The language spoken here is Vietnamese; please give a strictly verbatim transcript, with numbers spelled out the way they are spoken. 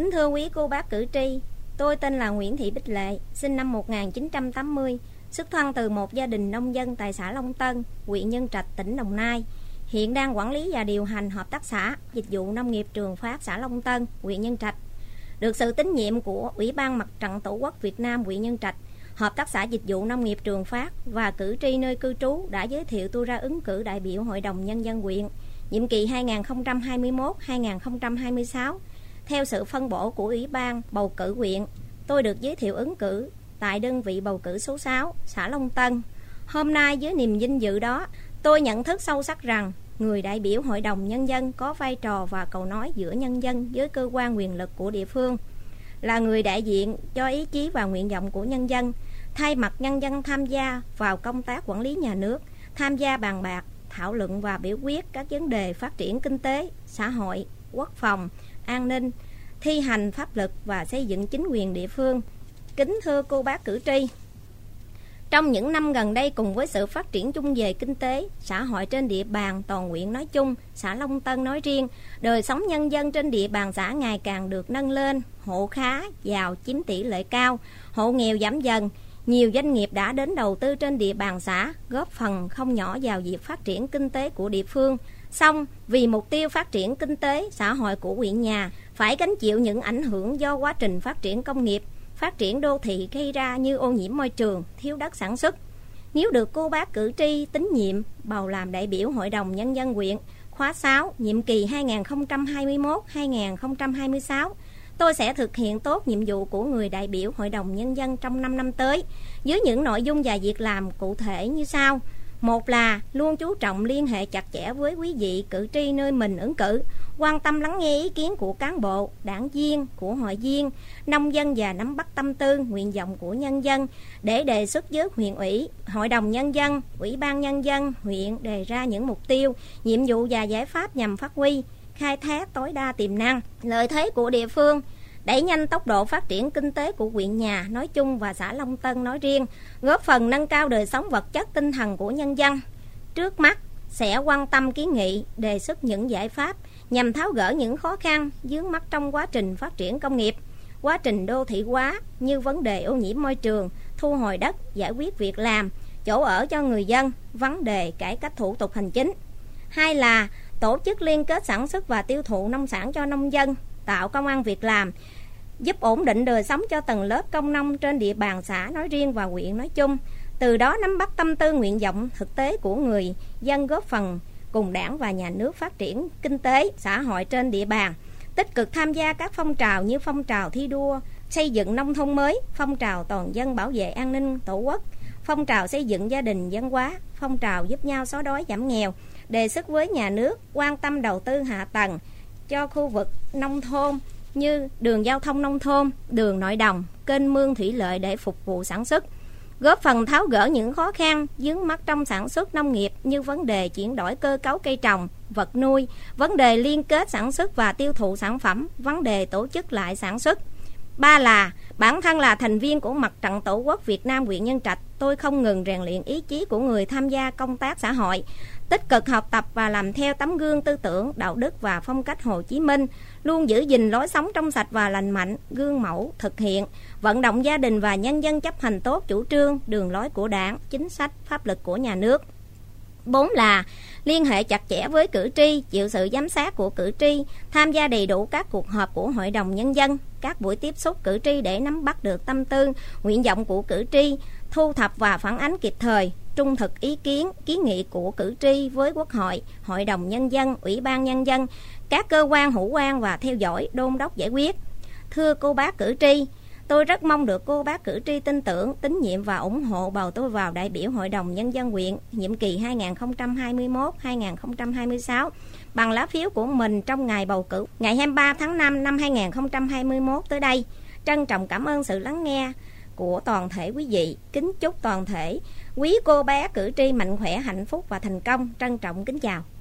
Kính thưa quý cô bác cử tri, tôi tên là Nguyễn Thị Bích Lệ, sinh năm một nghìn chín trăm tám mươi, xuất thân từ một gia đình nông dân tại xã Long Tân, huyện Nhân Trạch, tỉnh Đồng Nai. Hiện đang quản lý và điều hành hợp tác xã dịch vụ nông nghiệp Trường Phát xã Long Tân, huyện Nhân Trạch. Được sự tín nhiệm của Ủy ban Mặt trận Tổ quốc Việt Nam huyện Nhân Trạch, hợp tác xã dịch vụ nông nghiệp Trường Phát và cử tri nơi cư trú đã giới thiệu tôi ra ứng cử đại biểu Hội đồng Nhân dân huyện nhiệm kỳ hai nghìn không trăm hai mươi mốt đến hai nghìn không trăm hai mươi sáu. Theo sự phân bổ của Ủy ban bầu cử huyện, tôi được giới thiệu ứng cử tại đơn vị bầu cử số sáu, xã Long Tân. Hôm nay với niềm vinh dự đó, tôi nhận thức sâu sắc rằng người đại biểu Hội đồng Nhân dân có vai trò và cầu nói giữa nhân dân với cơ quan quyền lực của địa phương, là người đại diện cho ý chí và nguyện vọng của nhân dân, thay mặt nhân dân tham gia vào công tác quản lý nhà nước, tham gia bàn bạc, thảo luận và biểu quyết các vấn đề phát triển kinh tế, xã hội, quốc phòng, an ninh, thi hành pháp luật và xây dựng chính quyền địa phương. Kính thưa cô bác cử tri, trong những năm gần đây, cùng với sự phát triển chung về kinh tế, xã hội trên địa bàn toàn huyện nói chung, xã Long Tân nói riêng, đời sống nhân dân trên địa bàn xã ngày càng được nâng lên, hộ khá, giàu chiếm tỷ lệ cao, hộ nghèo giảm dần. Nhiều doanh nghiệp đã đến đầu tư trên địa bàn xã, góp phần không nhỏ vào việc phát triển kinh tế của địa phương. Song, vì mục tiêu phát triển kinh tế, xã hội của huyện nhà phải gánh chịu những ảnh hưởng do quá trình phát triển công nghiệp, phát triển đô thị gây ra như ô nhiễm môi trường, thiếu đất sản xuất. Nếu được cô bác cử tri tín nhiệm bầu làm đại biểu Hội đồng Nhân dân huyện khóa sáu, nhiệm kỳ hai nghìn không trăm hai mươi mốt đến hai nghìn không trăm hai mươi sáu, tôi sẽ thực hiện tốt nhiệm vụ của người đại biểu Hội đồng Nhân dân trong năm năm tới, với những nội dung và việc làm cụ thể như sau. Một là luôn chú trọng liên hệ chặt chẽ với quý vị cử tri nơi mình ứng cử, quan tâm lắng nghe ý kiến của cán bộ, đảng viên, của hội viên, nông dân và nắm bắt tâm tư, nguyện vọng của nhân dân để đề xuất với huyện ủy, Hội đồng Nhân dân, Ủy ban Nhân dân huyện đề ra những mục tiêu, nhiệm vụ và giải pháp nhằm phát huy, khai thác tối đa tiềm năng, lợi thế của địa phương, đẩy nhanh tốc độ phát triển kinh tế của huyện nhà nói chung và xã Long Tân nói riêng, góp phần nâng cao đời sống vật chất tinh thần của nhân dân. Trước mắt sẽ quan tâm kiến nghị, đề xuất những giải pháp nhằm tháo gỡ những khó khăn vướng mắc trong quá trình phát triển công nghiệp, quá trình đô thị hóa như vấn đề ô nhiễm môi trường, thu hồi đất, giải quyết việc làm, chỗ ở cho người dân, vấn đề cải cách thủ tục hành chính. Hai là tổ chức liên kết sản xuất và tiêu thụ nông sản cho nông dân, tạo công ăn việc làm, giúp ổn định đời sống cho tầng lớp công nông trên địa bàn xã nói riêng và huyện nói chung, từ đó nắm bắt tâm tư nguyện vọng thực tế của người dân, góp phần cùng đảng và nhà nước phát triển kinh tế, xã hội trên địa bàn, tích cực tham gia các phong trào như phong trào thi đua xây dựng nông thôn mới, phong trào toàn dân bảo vệ an ninh tổ quốc, phong trào xây dựng gia đình văn hóa, phong trào giúp nhau xóa đói giảm nghèo, đề xuất với nhà nước quan tâm đầu tư hạ tầng cho khu vực nông thôn như đường giao thông nông thôn, đường nội đồng, kênh mương thủy lợi để phục vụ sản xuất, góp phần tháo gỡ những khó khăn vướng mắc trong sản xuất nông nghiệp như vấn đề chuyển đổi cơ cấu cây trồng, vật nuôi, vấn đề liên kết sản xuất và tiêu thụ sản phẩm, vấn đề tổ chức lại sản xuất. Ba là bản thân là thành viên của Mặt trận Tổ quốc Việt Nam huyện Nhân Trạch, tôi không ngừng rèn luyện ý chí của người tham gia công tác xã hội, tích cực học tập và làm theo tấm gương tư tưởng, đạo đức và phong cách Hồ Chí Minh, luôn giữ gìn lối sống trong sạch và lành mạnh, gương mẫu thực hiện, vận động gia đình và nhân dân chấp hành tốt chủ trương, đường lối của Đảng, chính sách, pháp luật của nhà nước. Bốn là liên hệ chặt chẽ với cử tri, chịu sự giám sát của cử tri, tham gia đầy đủ các cuộc họp của Hội đồng Nhân dân, các buổi tiếp xúc cử tri để nắm bắt được tâm tư, nguyện vọng của cử tri, thu thập và phản ánh kịp thời, trung thực ý kiến, kiến nghị của cử tri với Quốc hội, Hội đồng Nhân dân, Ủy ban Nhân dân, các cơ quan hữu quan và theo dõi, đôn đốc giải quyết. Thưa cô bác cử tri, tôi rất mong được cô bác cử tri tin tưởng, tín nhiệm và ủng hộ bầu tôi vào đại biểu Hội đồng Nhân dân huyện nhiệm kỳ hai nghìn không trăm hai mươi mốt đến hai nghìn không trăm hai mươi sáu bằng lá phiếu của mình trong ngày bầu cử ngày hai mươi ba tháng năm năm hai nghìn không trăm hai mươi mốt tới đây. Trân trọng cảm ơn sự lắng nghe của toàn thể quý vị. Kính chúc toàn thể quý cô bác cử tri mạnh khỏe, hạnh phúc và thành công. Trân trọng kính chào.